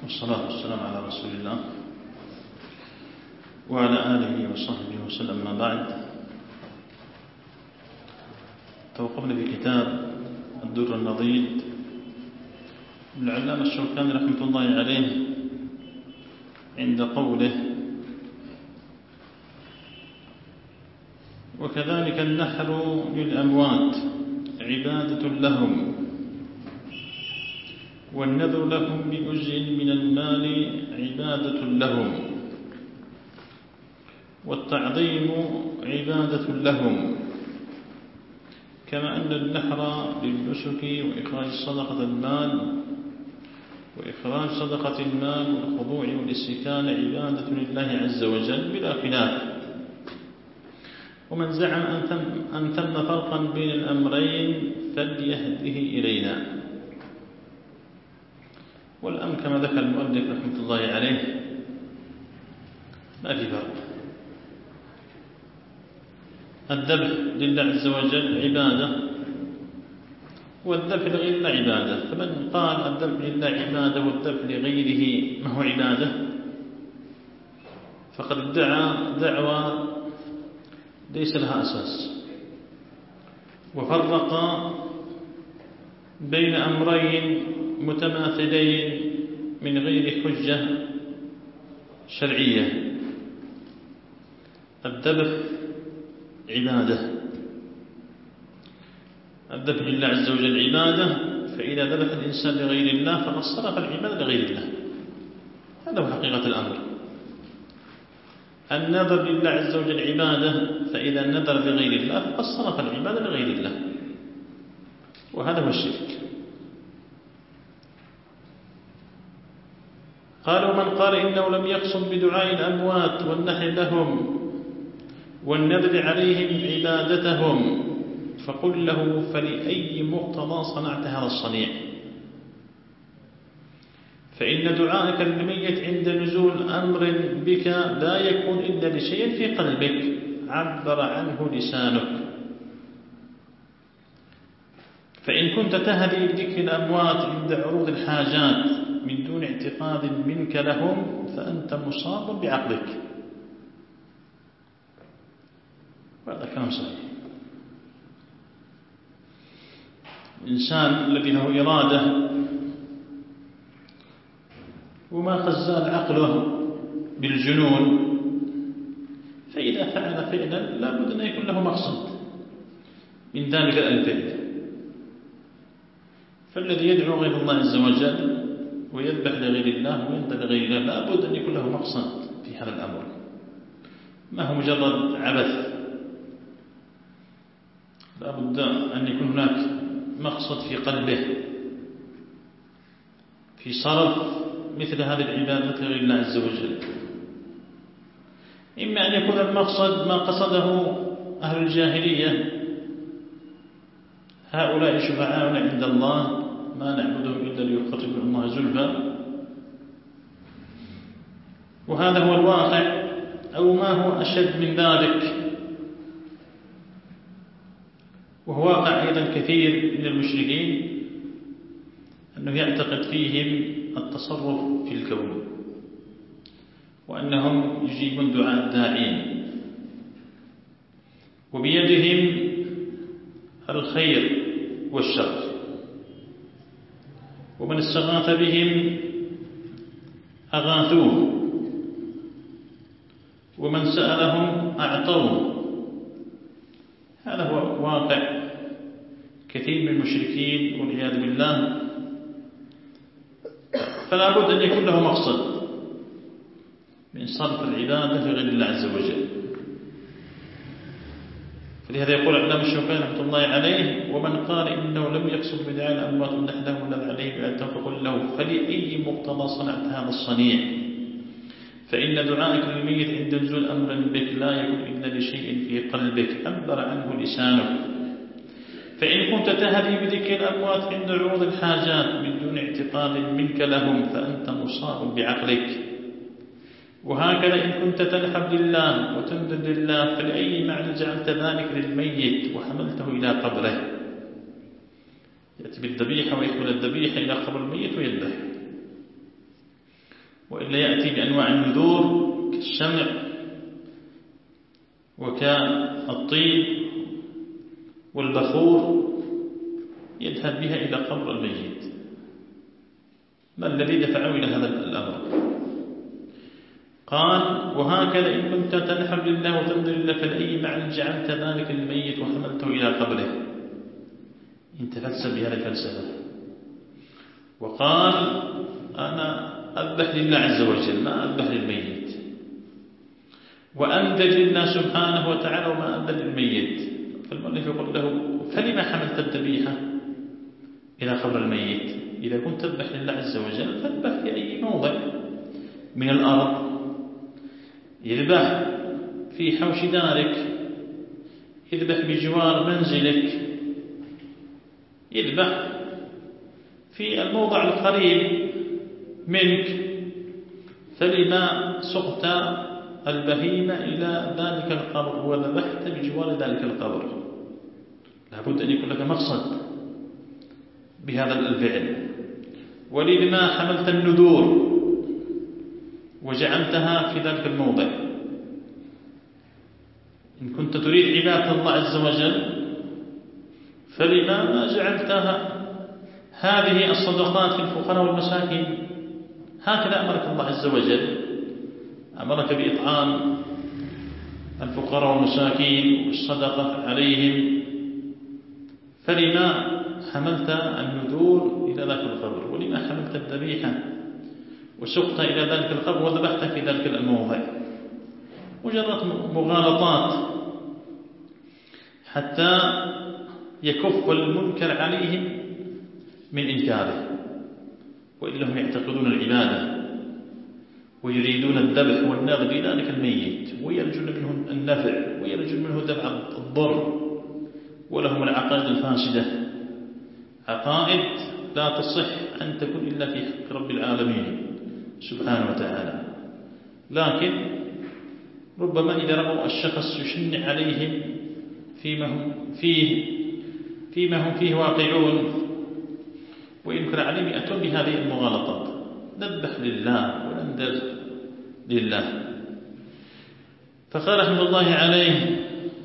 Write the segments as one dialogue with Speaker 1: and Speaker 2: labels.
Speaker 1: والصلاة والسلام على رسول الله وعلى آله وصحبه وسلم. ما بعد، توقفنا في كتاب الدر النضيد للعلامة الشوكاني رحمة الله عليه عند قوله: وكذلك النحر للأموات عبادة لهم، والنذر لهم بجزء من المال عبادة لهم، والتعظيم عبادة لهم، كما أن النحر للنسك وإخراج صدقة المال والخضوع والاستكانة عبادة لله عز وجل بلا خلاف. ومن زعم أن ثم فرقا بين الأمرين فليهده إلينا. والأمر كما ذكر المؤلف رحمة الله عليه ما في فرق. الذبح لله عز وجل عبادة، والذبح لغير الله عبادة. فمن قال الذبح لله عبادة والذبح لغيره ما هو عبادة فقد ادعى دعوى ليس لها أساس، وفرق بين أمرين متماثلين من غير حجة شرعية. الذبح عبادة، الذبح لله عز وجل عبادة، فإذا ذبح الإنسان لغير الله فقد صرف العبادة لغير الله. هذا هو حقيقة الأمر. النذر لله عز وجل عبادة، فإذا نذر لغير الله فقد صرف العبادة لغير الله، وهذا هو الشرك. قالوا: من قال إنه لم يقصد بدعاء الأموات والنحر لهم والنذر عليهم عبادتهم، فقل له: فلأي مقتضى صنعت هذا الصنيع؟ فإن دعائك للميت عند نزول أمر بك لا يكون إلا لشيء في قلبك عبر عنه لسانك. فإن كنت تهدي بذكر الأموات عند عروض الحاجات من دون اعتقاد منك لهم فأنت مصاب بعقلك. وهذا كلام صحيح. الإنسان الذي له إرادة وما خزان عقله بالجنون، فإذا فعل فعلا لا بد أن يكون له مقصد من ذلك الفعل. فالذي يدعو غير الله عز وجل ويذبح لغير الله وينذر لغير الله لا بد أن يكون له مقصد في هذا الأمر، ما هو مجرد عبث. لا بد أن يكون هناك مقصد في قلبه في صرف مثل هذه العبادة لغير الله عز وجل. إما أن يكون المقصد ما قصده أهل الجاهلية: هؤلاء شفعاؤنا عند الله ما نعبدهم إلا ليقربوا الله زلفى، وهذا هو الواقع. أو ما هو أشد من ذلك، وهو واقع أيضا كثير من المشركين، أنه يعتقد فيهم التصرف في الكون، وأنهم يجيبون دعاء الداعين، وبيدهم الخير والشر، ومن استغاث بهم أغاثوه، ومن سألهم أعطوه. هذا هو واقع كثير من المشركين والعياذ بالله. فلا بد أن يكون له مقصد من صرف العبادة لغير الله عز وجل. فلهذا يقول العلامة الشوكاني رحمة الله عليه: ومن قال إنه لم يقصد بدعاء الأموات والنحر لهم والنذر عليهم عبادتهم فقل له: فلأي مقتضى صنعت هذا الصنيع؟ فإن دعائك للميت عند نزول أمر بك لا يكون إلا لشيء في قلبك عبر عنه لسانك. فإن كنت تهدي بذكر الأموات عند عروض الحاجات من دون اعتقاد منك لهم فأنت مصاب بعقلك. وهكذا إن كنت تنحب لله وتنذر لله فلأي معنى جعلت ذلك للميت وحملته إلى قبره؟ يأتي بالذبيحة ويحمل الذبيحة إلى قبر الميت ويذبح. وإلا يأتي بأنواع النذور كالشمع وكالطيب والبخور يذهب بها إلى قبر الميت. ما الذي دفعه إلى هذا الأمر؟ قال: وهكذا إن كنت تنحب لله وتنذر لله فلأي معنى جعلت ذلك الميت وحملته إلى قبره. انت فلسف بهذه الفلسفة. وقال: أنا أذبح لله عز وجل ما أذبح للميت، وأنذر لله سبحانه وتعالى وما أنذر للميت. فالمؤلف يقول له: فلما حملت الذبيحة إلى قبر الميت؟ إذا كنت تذبح لله عز وجل فاذبح في أي موضع من الأرض، يذبح في حوش دارك، يذبح بجوار منزلك، يذبح في الموضع القريب منك. فلما سقت البهيمة إلى ذلك القبر وذبحت بجوار ذلك القبر؟ لابد أن يكون لك مقصد بهذا الفعل. ولما حملت النذور وجعلتها في ذلك الموضع؟ إن كنت تريد عبادة الله عز وجل فلما ما جعلتها هذه الصدقات في الفقراء والمساكين؟ هكذا أمرك الله عز وجل، أمرك بإطعام الفقراء والمساكين والصدقة عليهم. فلما حملت النذور إلى ذلك القبر؟ ولما حملت الذبيحة وسقت إلى ذلك القبر وذبحت في ذلك الموضع؟ مجرد مغالطات حتى يكف المنكر عليهم من إنكاره، وإلا هم يعتقدون العبادة ويريدون الذبح والنذر لذلك الميت، ويرجون منه النفع ويرجون منه دفع الضر، ولهم العقائد الفاسدة، عقائد لا تصح أن تكون إلا في حق رب العالمين سبحانه وتعالى. لكن ربما إذا رأوا الشخص يشنع عليهم فيما هم فيه واقعون وينكر عليهم يأتون بهذه المغالطات: نذبح لله وننذر لله. فقال رحمه الله عليه: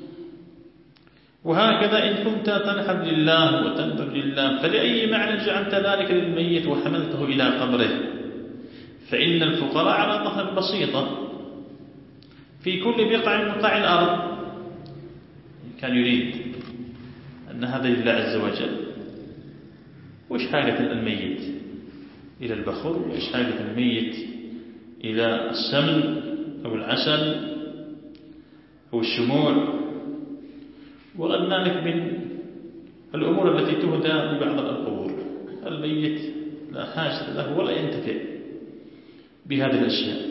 Speaker 1: وهكذا إن كنت تنحب لله وتنذر لله فلأي معنى جعلت ذلك للميت وحملته إلى قبره؟ فإن الفقراء على ظهر البسيطة في كل بقع من بقاع الأرض. كان يريد أن هذا لله عز وجل، وإيش حاجة الميت إلى البخور؟ وإيش حاجة الميت إلى السمن أو العسل أو الشموع وغير ذلك من الأمور التي تهدى لبعض القبور؟ الميت لا حاجة له ولا ينتفع بهذه الأشياء،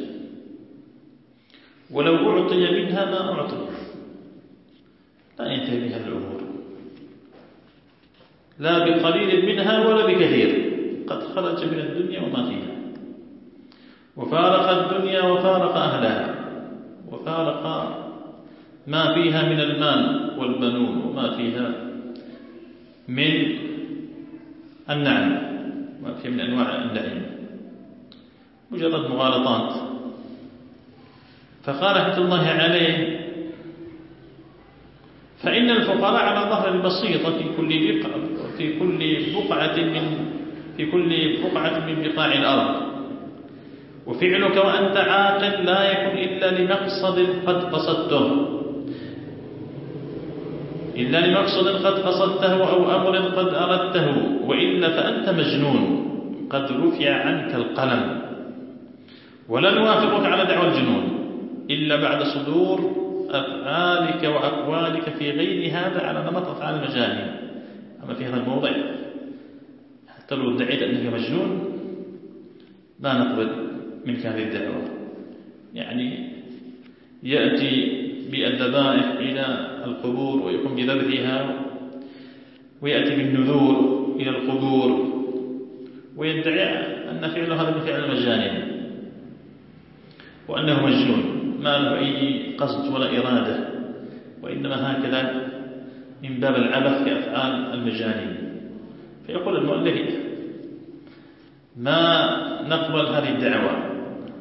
Speaker 1: ولو أعطي منها ما أعطي لا ينتهي بهذه الأمور، لا بقليل منها ولا بكثير. قد خرج من الدنيا وما فيها، وفارق الدنيا وفارق أهلها، وفارق ما فيها من المال والبنون وما فيها من النعم، ما فيها من أنواع النعيم، مجرد مغالطات. فقال رحمة الله عليه: فإن الفقراء على ظهر البسيطة في كل بقعة من بقاع الأرض، وفعلك وأنت عاقل لا يكون إلا لمقصد قد قصدته أو أمر قد أردته، وإلا فأنت مجنون قد رفع عنك القلم. ولا نوافقك على دعوى الجنون إلا بعد صدور أفعالك وأقوالك في غير هذا على نمط أفعال المجانين. أما في هذا الموضع حتى لو ادعيت أنك مجنون لا نقبل منك هذه الدعوة. يعني يأتي بالذبائح إلى القبور ويقوم بذبحها، ويأتي بالنذور إلى القبور ويدعي أن فعله هذا من فعل المجانين وأنه مجنون ما له أي قصد ولا إرادة، وإنما هكذا من باب العبث كأفعال المجانين. فيقول المؤلف: ما نقبل هذه الدعوة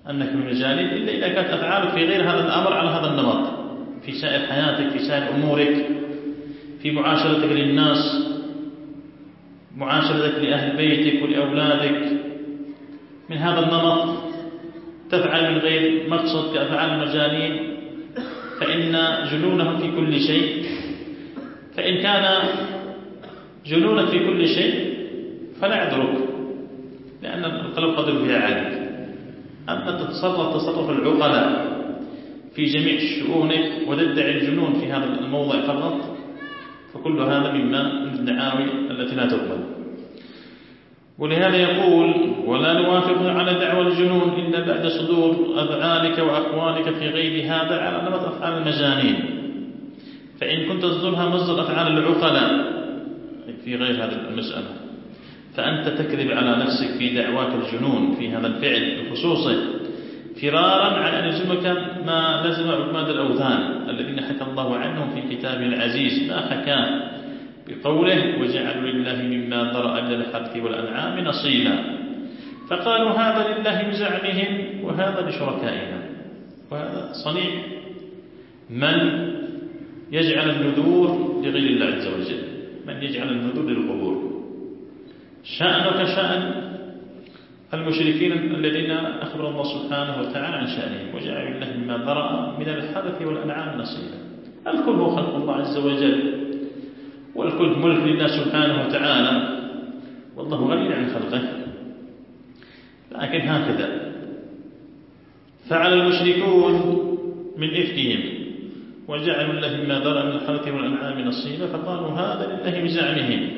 Speaker 1: أنك من المجانين إلا إذا كانت أفعالك في غير هذا الأمر على هذا النمط، في سائر حياتك، في سائر أمورك، في معاشرتك للناس، معاشرتك لأهل بيتك ولأولادك، من هذا النمط تفعل من غير مقصد كأفعال المجانين، فإن جنونهم في كل شيء. فإن كان جنونك في كل شيء فلا يعذرك، لأن القلب قدر بها عليك. أما تتصرف العقلاء في جميع شؤونك وتدعي الجنون في هذا الموضع فقط، فكل هذا مما من الدعاوي التي لا تقبل. ولهذا يقول: ولا نوافق على دعوى الجنون إلا بعد صدور أفعالك وأقوالك في غير هذا على نمط أفعال المجانين. فإن كنت تصدرها مصدر أفعال العقلاء في غير هذه المسألة، فأنت تكذب على نفسك في دعواك الجنون في هذا الفعل بخصوصه، فرارا عن أن يلزمك ما لزم عباد الأوثان الذين حكى الله عنهم في كتابه العزيز ما حكاه بقوله: وجعلوا لله مما ذرأ من الحرث والأنعام نصيبا، فقالوا هذا لله بزعمهم وهذا لشركائنا. وهذا صنيع من يجعل النذور لغير الله عز وجل، من يجعل النذور للقبور. شأنك شأن المشركين الذين أخبر الله سبحانه وتعالى عن شأنهم: وجعلوا لله مما ذرأ من الحرث والأنعام نصيبا. الكل هو خلق الله عز وجل، والكل ملك لله سبحانه وتعالى، والله غني عن خلقه. لكن هكذا فعل المشركون من إفكهم، وجعلوا لله مما ذرأ من الحرث والأنعام نصيبا، فقالوا هذا لله بزعمهم.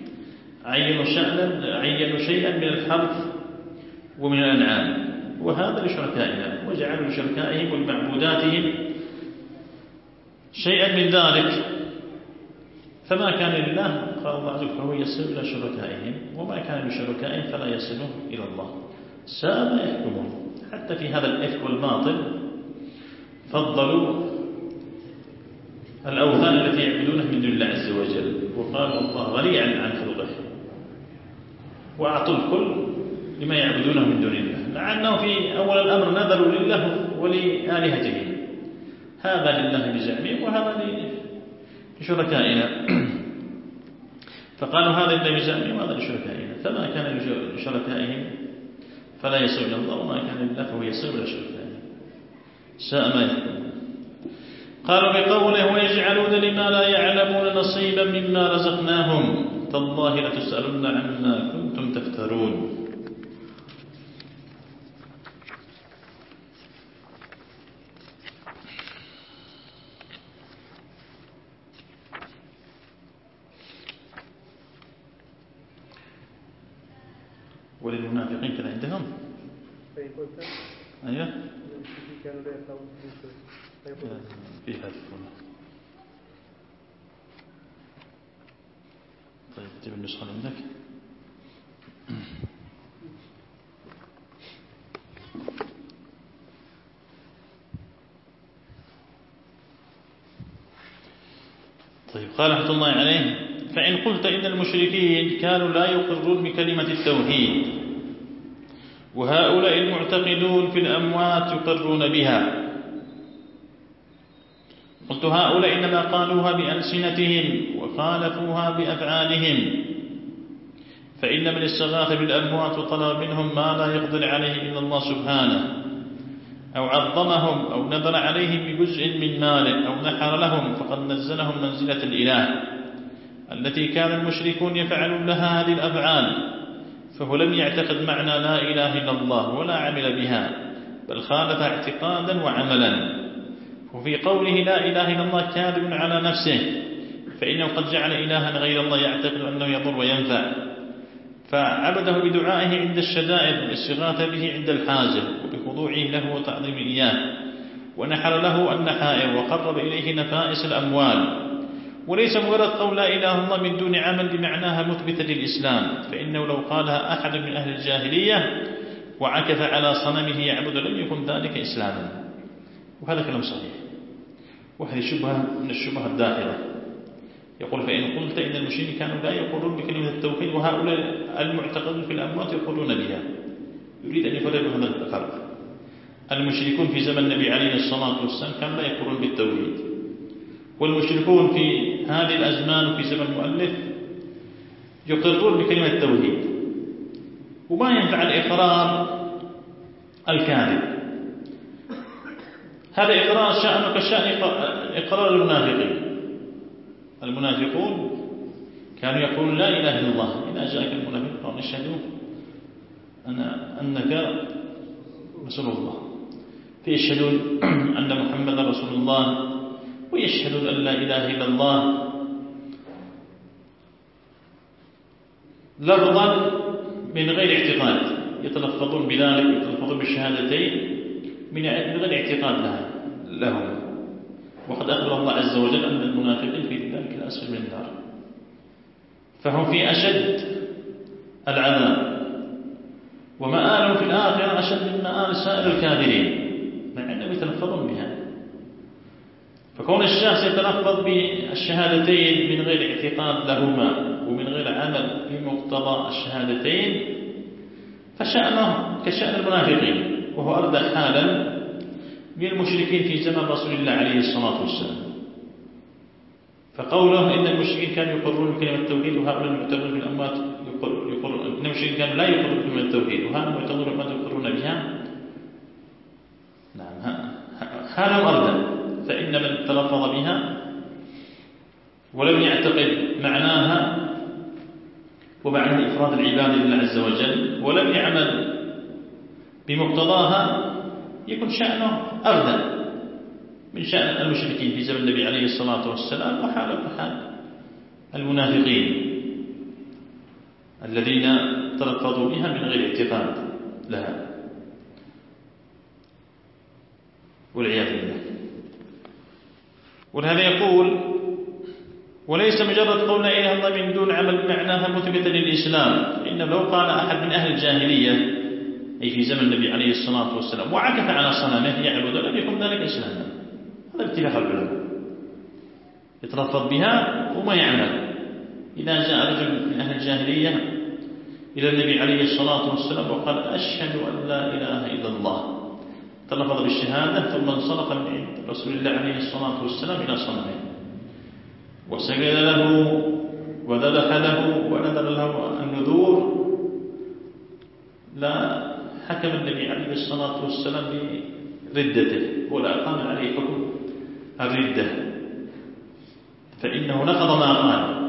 Speaker 1: عينوا شيئا من الحرث ومن الأنعام، وهذا لشركائنا، وجعلوا لشركائهم ولمعبوداتهم شيئا من ذلك، فما كان لله قال الله عز وجل فهو يصل إلى شركائهم، وما كان لشركائهم فلا يصلون إلى الله. ساء ما يحكمون. حتى في هذا الإفك والباطل فضلوا الأوثان التي يعبدونها من دون الله عز وجل، وقالوا الله غني عن خلقه، وأعطوا الكل لما يعبدونه من دون الله، مع أنه في أول الأمر نذروا لله ولآلهتهم. هذا لله بزعمهم وهذا لشركائنا. فقالوا هذا لله بزعمهم وهذا لشركائنا، فما كان لشركائهم فلا يصل إلى الله، وما كان لله فهو يصل إلى شركائهم. ساء ما يحكمون. قالوا بقوله: ويجعلون لما لا يعلمون نصيبا مما رزقناهم تالله لتسألن عما كنتم تفترون. وللمنافقين كان عندهم أيوه في حذفنا. طيب تجيب النسخة عندك. طيب قال رحمة الله عليه: فإن قلت إن المشركين كانوا لا يقرون بكلمة التوحيد، وهؤلاء المعتقدون في الأموات يقرون بها، قلت هؤلاء إنما قالوها بألسنتهم وخالفوها بأفعالهم، فإن من استغاث بالأموات وطلب منهم ما لا يقدر عليه إلا الله سبحانه، أو عظمهم أو نذر عليهم بجزء من مال أو نحر لهم، فقد نزلهم منزلة الإله التي كان المشركون يفعلون لها هذه الأفعال، فهو لم يعتقد معنى لا إله إلا الله ولا عمل بها، بل خالف اعتقادا وعملا. وفي قوله لا إله إلا الله كاذب على نفسه، فإنه قد جعل إلها غير الله يعتقد أنه يضر وينفع، فعبده بدعائه عند الشدائد والاستغاثة به عند الحاجة وبخضوعه له وتعظيم إياه، ونحر له النحائر وقرب إليه نفائس الأموال، وليس مجرد قول لا إله إلا الله من دون عمل بمعناها مثبتة للإسلام، فإنه لو قالها أحد من أهل الجاهلية وعكف على صنمه يعبد لم يكن ذلك إسلاما. وهذا كلام صحيح، وهذه شبهة من الشبهة الداخلة. يقول: فإن قلت إن المشركين كانوا لا يقولون بكلمة التوحيد وهؤلاء المعتقدون في الأموات يقولون بها، يريد أن يفرق هذا الفرق. المشركون في زمن النبي عليه الصلاة والسلام كانوا لا يقرون بالتوحيد، والمشركون في هذه الأزمان وفي زمن المؤلف يقرون بكلمة التوحيد، وما ينفع الإقرار الكاذب. هذا إقرار شأنه كشأن إقرار المنافقين. المنافقون كانوا يقولون لا إله إلا الله، إذا جاءك المنافق قالوا نشهد أنك رسول الله، فيشهدون أن محمدا رسول الله ويشهدون أن لا إله إلا الله لفظا من غير اعتقاد، يتلفظون بذلك ويتلفظون بالشهادتين من غير اعتقاد لهم. وقد أخبر الله عز وجل أن المنافقين في ذلك الأسفل من النار، فهم في أشد العذاب، ومآلهم في الآخرة أشد من مآل سائر الكافرين مع أنهم يتلفظون بها. فكون الشخص يتلفظ بالشهادتين من غير اعتقاد لهما ومن غير عمل بمقتضى الشهادتين فشأنه كشأن المنافقين، وهو أردى حالا من المشركين في زمن رسول الله عليه الصلاة والسلام. فقوله إن المشركين كانوا يقرون بكلمة التوحيد وهؤلاء المعتقدون بالأموات يقرون، إن المشركين كانوا لا يقرون بكلمة التوحيد وهؤلاء المعتقدون بالأموات يقرون بها، نعم حالهم أردى. فإن من تلفظ بها ولم يعتقد معناها ومعنى إفراد العباد لله عز وجل ولم يعمل بمقتضاها يكون شأنه أردى من شأن المشركين في زمن النبي عليه الصلاة والسلام، وحاله حال المنافقين الذين تلفظوا بها من غير اعتقاد لها والعياذ بالله. ولهذا يقول وليس مجرد قول لا إله إلا الله من دون عمل معناها مثبتا للإسلام، فإنه لو قال أحد من أهل الجاهلية أي في زمن النبي عليه الصلاة والسلام وعكف على صنمه يعبد لم يكن ذلك إسلاما. هذا اتفاق العلماء، يتلفظ بها وما يعمل. إذا جاء رجل من أهل الجاهلية إلى النبي عليه الصلاة والسلام وقال أشهد أن لا إله إلا الله، تلفظ بالشهادة ثم انصرف من عند رسول الله عليه الصلاة والسلام إلى صنمه وسجد له وذبح له ونذر له النذور، لا حكم النبي عليه الصلاة والسلام بردته ولا أقام عليه حكم الردة، فإنه نقض ما قال.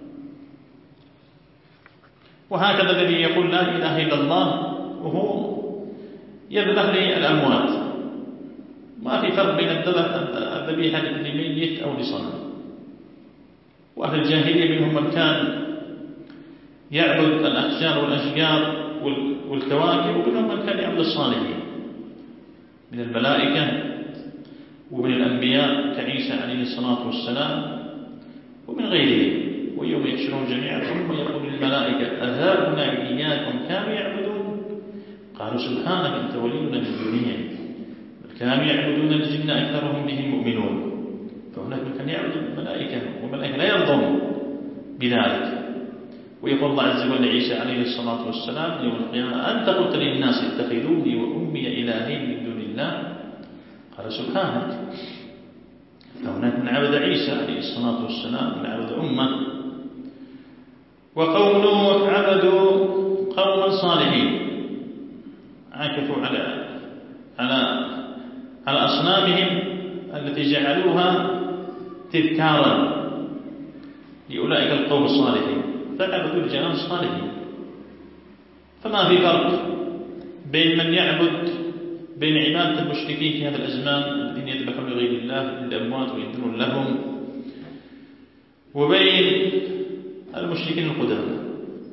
Speaker 1: وهكذا الذي يقول لا إله إلا الله وهو يذبح للأموات، ما في فرق بين الذبيحة لميت أو لصنم. وأهل الجاهلية منهم من كان يعبد الأحجار والأشجار والكواكب، ومنهم من كان يعبد الصالحين من الملائكة ومن الأنبياء كعيسى عليه الصلاة والسلام ومن غيرهم. ويوم يحشرهم جميعا ثم يقول للملائكة أهؤلاء إياكم كانوا يعبدون؟ قالوا سبحانك أنت ولينا من دونهم بل كانوا يعبدون الجن أكثرهم بهم مؤمنون. فهناك من كان يعبد الملائكة والملائكة لا يرضون بذلك. ويقول الله عز وجل عيسى عليه الصلاة والسلام يوم القيامة أنت قلت للناس اتخذوني وأمي إلهين من دون الله قال سبحانك. فهناك من عبد عيسى عليه الصلاة والسلام من عبد أمه. وقوم نوح عبدوا قوما صالحين عكفوا على أصنامهم التي جعلوها تذكارا لأولئك القوم الصالحين فعبدوا الجنان الصالحين. فما في فرق بين من يعبد بين عبادة المشركين في هذا الأزمان الذين يذبحون لغير الله للأموات ويدنون لهم وبين المشركين القدامى.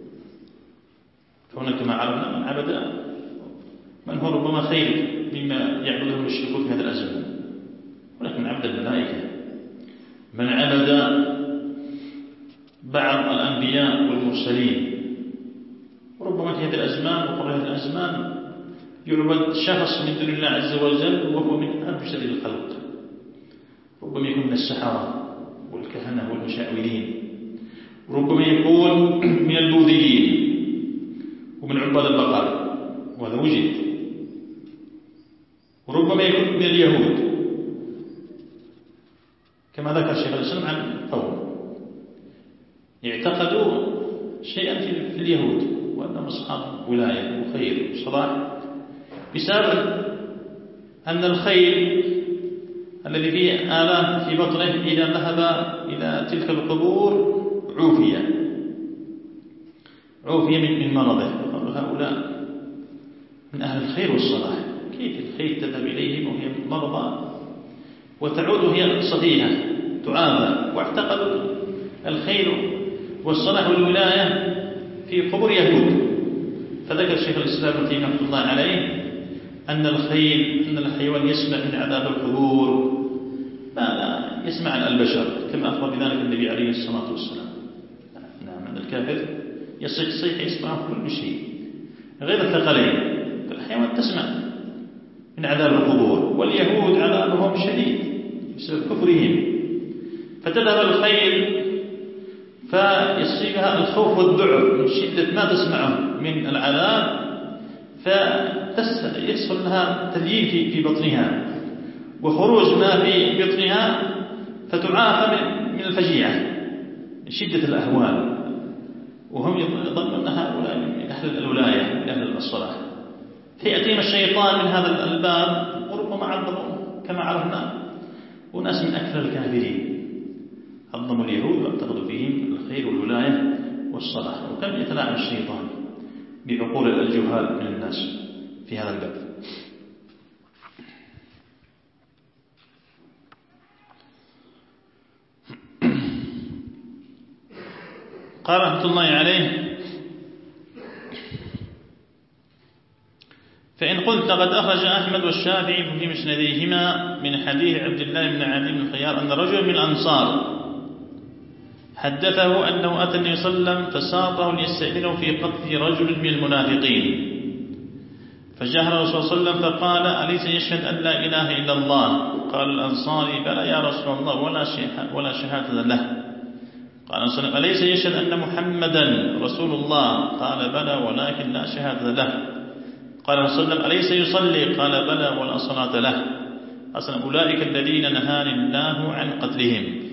Speaker 1: فهناك كما عرفنا من عبد من هو ربما خير مما يعبده المشركون في هذا الأزمان. هناك من عبد الملائكة، من عبد بعض الأنبياء والمرسلين. وربما في هذه الأزمان وقبل هذه الأزمان يعبد شخص من دون الله عز وجل وهو من أبشر الخلق، ربما يكون من السحرة والكهنة والمشعوذين، ربما يكون من البوذيين ومن عباد البقر، وهذا وجد. وربما يكون من اليهود كما ذكر شيخ الإسلام عن قوم اعتقدوا شيئا في اليهود وأنهم أصحاب ولاية وخير وصلاح بسبب أن الخيل الذي فيه آلام في بطنه إذا ذهب إلى تلك القبور عوفي من مرضه. فقالوا هؤلاء من أهل الخير والصلاح، كيف الخيل تذهب إليهم وهي مرضى وتعود هي صحيحة تعافى؟ واعتقدوا الخير والصلاح والولاية في قبور يهود. فذكر شيخ الإسلام ابن تيمية رحمه الله عليه أن الحيوان يسمع من عذاب القبور ما لا يسمع عن البشر، كما أخبر بذلك النبي عليه الصلاة والسلام. نعم، أن الكافر يصيح يسمع كل شيء غير الثقلين، فالحيوان تسمع من عذاب القبور، واليهود عذابهم شديد بسبب كفرهم. فتذهب الخيل فيصيبها الخوف والذعر من شدة ما تسمعه من العذاب، فيحصل لها تليين في بطنها وخروج ما في بطنها، فتعافى من الفجيعة من شدة الأهوال، وهم يظنون هؤلاء من أهل الولاية من أهل الصلاح. فيأتيهم الشيطان من هذا الباب، وربما عظموا كما عرفنا وناس من أكثر الكافرين عظموا اليهود واعتقدوا فيهم الخير والولاية والصلاح، وكم يتلاعب الشيطان بعقول الجهال من الناس في هذا الباب. قال رحمة الله عليه: فإن قلت قد أخرج أحمد والشافعي في مسنديهما من حديث عبد الله بن عدي بن الخيار أن رجل من الأنصار حدثه أنه أتى النبي صلى الله عليه وسلم فساطه ليستأذنه في قتل رجل من المنافقين، فجاء الرسول صلى الله عليه وسلم فقال: أليس يشهد أن لا إله إلا الله؟ قال الأنصاري: بلى يا رسول الله ولا شهادة له. قال الرسول: أليس يشهد أن محمدا رسول الله؟ قال: بلى ولكن لا شهادة له. قال الرسول: أليس يصلي؟ قال: بلى ولا صلاة له. أصلا أولئك الذين نهاني الله عن قتلهم.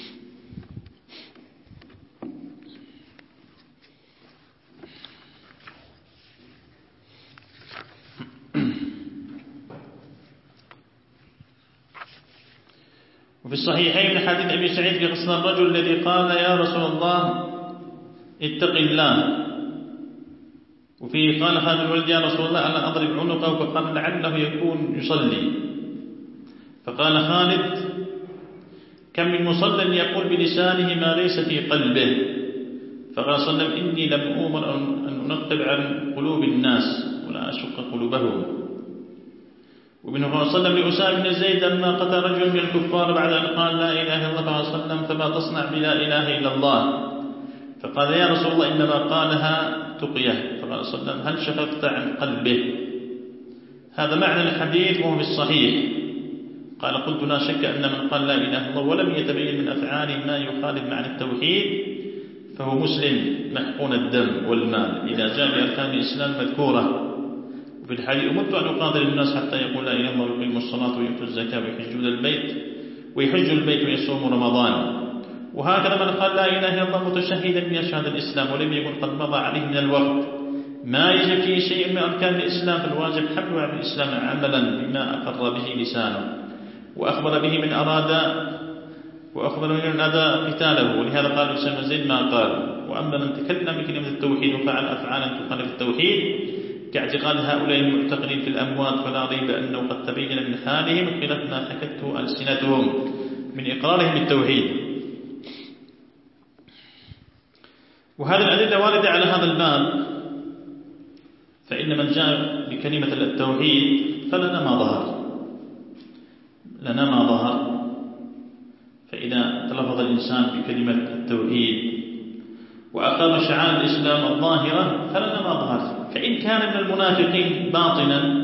Speaker 1: وفي الصحيحين من حديث أبي سعيد في قصة الرجل الذي قال: يا رسول الله اتق الله. وفيه قال هذا الولد: يا رسول الله ألا أضرب عنقه؟ فقال: لعله يكون يصلي. فقال خالد: كم من مصل يقول بلسانه ما ليس في قلبه. فقال صلى الله عليه وسلم: إني لم أؤمر أن أنقب عن قلوب الناس ولا أشق قلوبهم. ومنه قال صلى الله عليه وسلم لأسامة بن زيد لما قتل رجل من الكفار بعد أن قال لا إله إلا الله صلى الله عليه وسلم: فما تصنع بلا إله إلا الله؟ فقال: يا رسول الله إنما قالها تقية. فقال صلى الله عليه وسلم: هل شفقت عن قلبه؟ هذا معنى الحديث وهو في الصحيح. قال: قلت: لا شك أن من قال لا إله إلا الله ولم يتبين من أفعاله ما يخالف معنى التوحيد فهو مسلم محقون الدم والمال إذا جاء بأركان الإسلام مذكورة. وفي الحديث: أمرت أن أقاتل الناس حتى يقول لا إله إلا الله ويقيموا الصلاة ويؤتوا الزكاة ويحجوا البيت ويصوموا رمضان. وهكذا من قال لا إله إلا الله متشهدا بأشهاد الإسلام ولم يكن قد مضى عليه من الوقت ما يجب فيه شيء من أركان الإسلام، فالواجب حمله على الإسلام عملا بما أقر به لسانه وأخبر به من أراد وأخبر من أدى قتاله. ولهذا قال أسامة بن زيد ما قال. وأما من تكلم بكلمة التوحيد وفعل أفعالا تخالف التوحيد كاعتقاد هؤلاء المعتقدين في الأموات، فلا ريب أنه قد تبين من حالهم خلاف ما حكته ألسنتهم من إقرارهم بالتوحيد. وهذه الأدلة واردة على هذا الباب. فإن من جاء بكلمة التوحيد فلنا ما ظهر. فإذا تلفظ الإنسان بكلمة التوحيد وأقام شعائر الإسلام الظاهرة فلنا ما ظهر. فإن كان من المنافقين باطنا،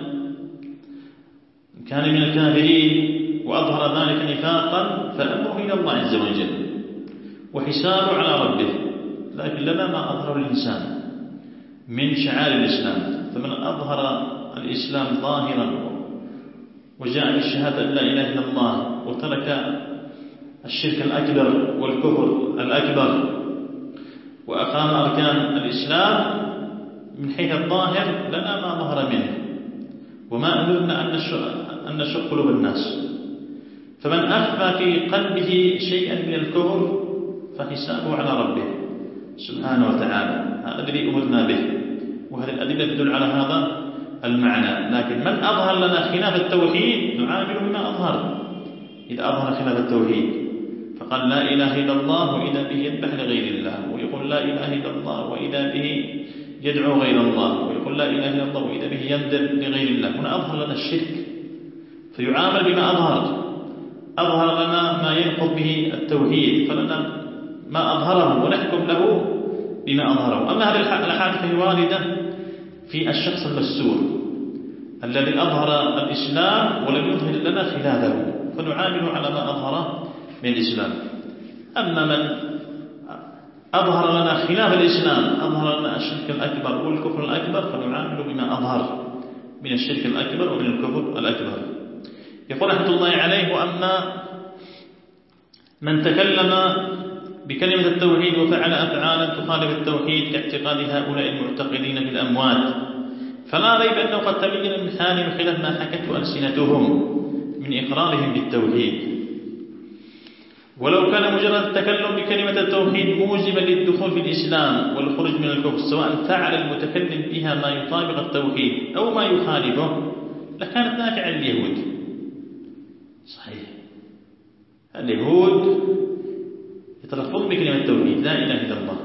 Speaker 1: كان من الكافرين وأظهر ذلك نفاقا، فأمره إلى الله عز وجل وحسابه على ربه. لكن لنا ما أظهر الإنسان من شعائر الإسلام. فمن أظهر الإسلام ظاهرا وجاء بالشهادة أن لا إله إلا الله وترك الشرك الأكبر والكفر الأكبر وأقام أركان الإسلام من حيث الظاهر لنا ما ظهر منه، وما أمرنا أن نشق قلوب الناس. فمن أخفى في قلبه شيئا من الكفر فحسابه على ربه سبحانه وتعالى، هذا الذي أمرنا به، وهذه الأدلة تدل على هذا المعنى. لكن من أظهر لنا خلاف التوحيد نعامله بما أظهر. إذا أظهر خلاف التوحيد فقال لا إله إلا الله وإذا به يذبح لغير الله، ويقول لا إله إلا الله وإذا به يدعو غير الله، ويقول لا إله إلا الله وإذا به يندب لغير الله، هنا أظهر لنا الشرك فيعامل بما أظهر لنا ما ينقض به التوحيد، فلنا ما أظهره ونحكم له بما أظهره. أما هذه الحادثة الواردة في الشخص المستور الذي أظهر الإسلام ولم يظهر لنا خلافه فنعامله على ما أظهر من الإسلام. أما من أظهر لنا خلاف الإسلام، أظهر لنا الشرك الأكبر والكفر الأكبر، فنعامله بما أظهر من الشرك الأكبر ومن الكفر الأكبر. يقول رحمة الله عليه: وأما من تكلم بكلمة التوحيد وفعل أفعالا تخالف التوحيد كاعتقاد هؤلاء المعتقدين بالأموات، فلا ريب أنه قد تبين من حالهم خلاف ما حكته ألسنتهم من إقرارهم بالتوحيد. ولو كان مجرد التكلم بكلمة التوحيد موجبا للدخول في الإسلام والخروج من الكفر، سواء فعل المتكلم بها ما يطابق التوحيد أو ما يخالفه، لكانت نافعة لليهود. صحيح، اليهود يتلفظون بكلمة التوحيد لا إله إلا الله،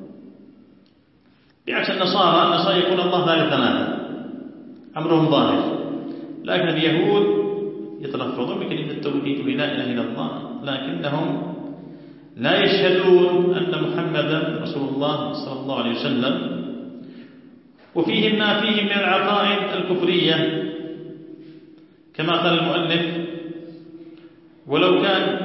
Speaker 1: بعكس النصارى يقول الله ثالث ثلاثة، أمرهم ظاهر. لكن اليهود يتلفظون بكلمة التوحيد ولا إله إلا الله، لكنهم لا يشهدون أن محمدا رسول الله صلى الله عليه وسلم، وفيهم ما فيه من العقائد الكفرية كما قال المؤلف: ولو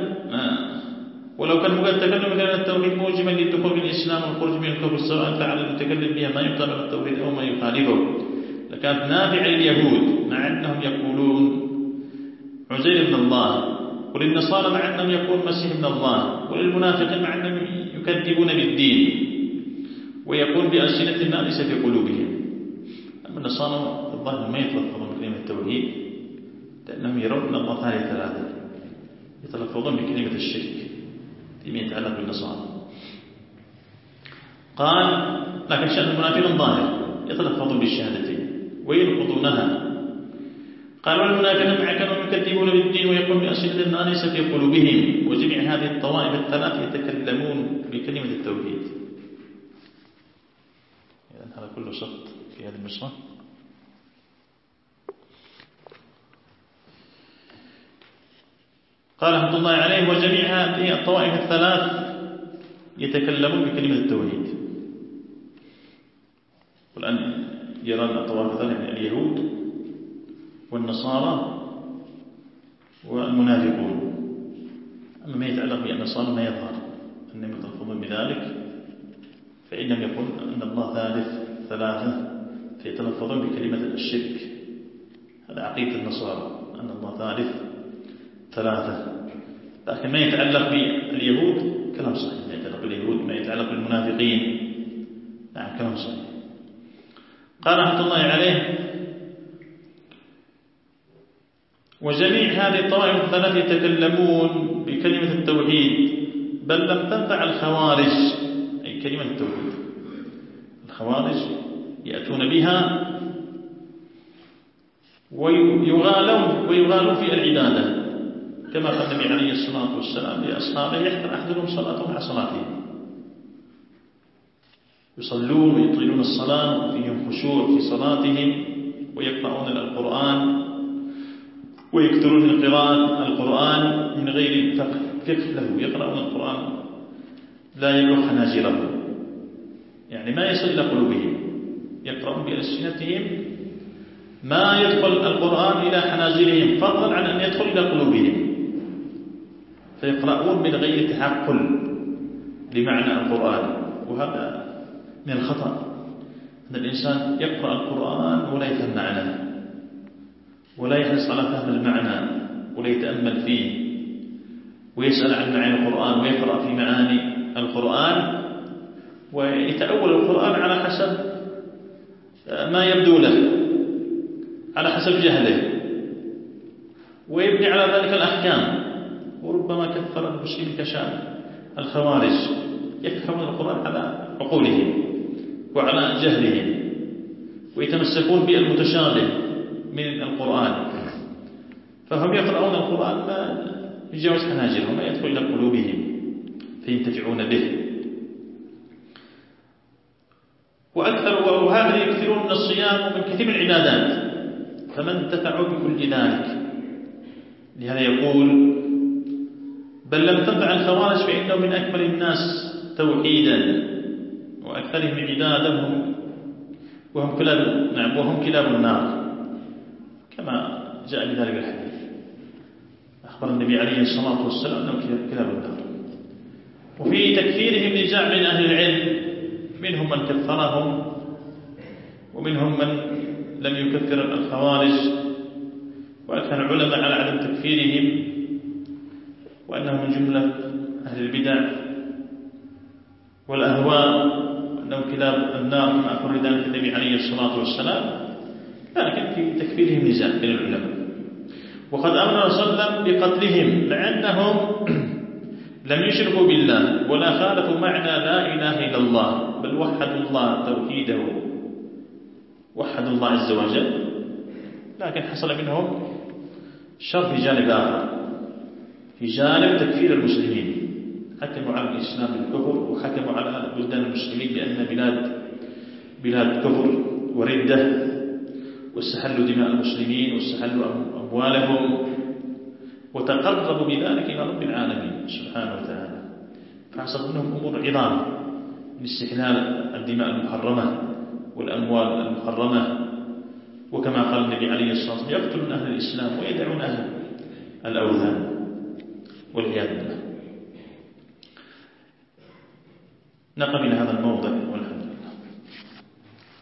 Speaker 1: كان مجرد التكلم بكلمة التوحيد موجبا للدخول في الإسلام والخروج من الكفر، سواء فعل المتكلم بها ما يطابق التوحيد أو ما يخالفه، لكانت نافعة لليهود مع أنهم يقولون عزير ابن الله، وللنصارى مع أنهم يقولون مسيح ابن الله، وللمنافقين مع أنهم يكذبون بالدين ويقول بألسنتهم ما ليس في قلوبهم. أما النصارى الظاهر ما يتلفظون بكلمة التوحيد لأنهم يرون أن الله ثالث ثلاثة، يتلفظون بكلمة الشرك فيما يتعلق بالنصارى. قال: لكن شأن المنافقين ظاهر، يتلفظون بالشهادتين وينقضونها. قال: والمنافقين مع كانوا يكذبون بالدين ويقولون بألسنتهم ما ليس في قلوبهم. وجميع هذه الطوائف الثلاث يتكلمون بكلمة التوحيد. إذن هذا كله سقط في هذه النسخة. قال رحمة الله عليه: وجميع هذه الطوائف الثلاث يتكلمون بكلمة التوحيد. والآن يرى الطوائف الثلاث يعني اليهود والنصارى والمنافقون. أما ما يتعلق بالنصارى ما يظهر أنهم يتلفظون بذلك، فإنهم يقولون أن الله ثالث ثلاثة، فيتلفظون بكلمة الشرك. هذا عقيدة النصارى أن الله ثالث ثلاثة. لكن ما يتعلق باليهود كلام صحيح، ما يتعلق باليهود، ما يتعلق بالمنافقين نعم كلام صحيح. قال رحمة الله عليه: وجميع هذه الطوائف الثلاث يتكلمون بكلمة التوحيد، بل لم تنفع الخوارج، أي كلمة التوحيد. الخوارج يأتون بها ويغالون في العبادة، كما قال النبي عليه الصلاة والسلام لأصحابه: يحضر أحدهم صلاته مع صلاتهم، يصلون ويطيلون الصلاة وفيهم خشوع في صلاتهم ويقرؤون القرآن ويكثرون من قراءة القرآن من غير فقه له، يقرؤون القرآن لا يبلغ حناجرهم، يعني ما يصل إلى قلوبهم، يقرؤون بألسنتهم ما يدخل القرآن إلى حناجرهم فضلا عن أن يدخل إلى قلوبهم، فيقرؤون من غير تحقل لمعنى القرآن. وهذا من الخطأ أن الإنسان يقرأ القرآن ولا يفهم معناه، ولا يحرص على فهم المعنى ولا يتأمل فيه ويسأل عن معاني القرآن ويقرأ في معاني القرآن ويتأول القرآن على حسب ما يبدو له، على حسب جهله، ويبني على ذلك الأحكام. وربما كثر المسلمين كشان الخوارج يفهمون القرآن على عقولهم وعلى جهلهم، ويتمسكون بالمتشابه من القرآن، فهم يقرؤون القرآن ما يجاوز حناجرهم، ما يدخل إلى قلوبهم فينتفعون به. وهذا يكثرون من الصيام ومن كثير من العبادات، فمن انتفعوا بكل ذلك. لهذا يقول: بل لم تنفع الخوارج فإنه من أكمل الناس توحيدا وأكثرهم عبادا وهم كلاب النار، كما جاء بذلك الحديث. أخبر النبي عليه الصلاة والسلام أنهم كلاب النار. وفي تكفيرهم نزاع بين أهل العلم، منهم من كفرهم ومنهم من لم يكفر الخوارج، وأكثر العلماء على عدم تكفيرهم وأنهم من جملة أهل البدع والأهواء وأنهم كلاب النار كما أخبر ذلك النبي عليه الصلاة والسلام، لكن في تكفيرهم نزاع بين العلماء. وقد أمر صلى الله عليه وسلم بقتلهم مع أنهم لم يشركوا بالله ولا خالفوا معنى لا إله إلا الله، بل وحدوا الله توحيده، وحدوا الله عز وجل، لكن حصل منهم شر في جانب آخر، في جانب تكفير المسلمين. حكموا على الإسلام بالكفر، وحكموا على بلدان المسلمين بأن بلاد كفر وردة، واستحلوا دماء المسلمين واستحلوا أموالهم، وتقربوا بذلك إلى رب العالمين سبحانه وتعالى. فحصل منهم أمور عظام من استحلال الدماء المحرمة والأموال المحرمة، وكما قال النبي عليه الصلاة والسلام: يقتلون أهل الإسلام ويدعون أهل الأوثان والعياذ بالله. نقم إلى هذا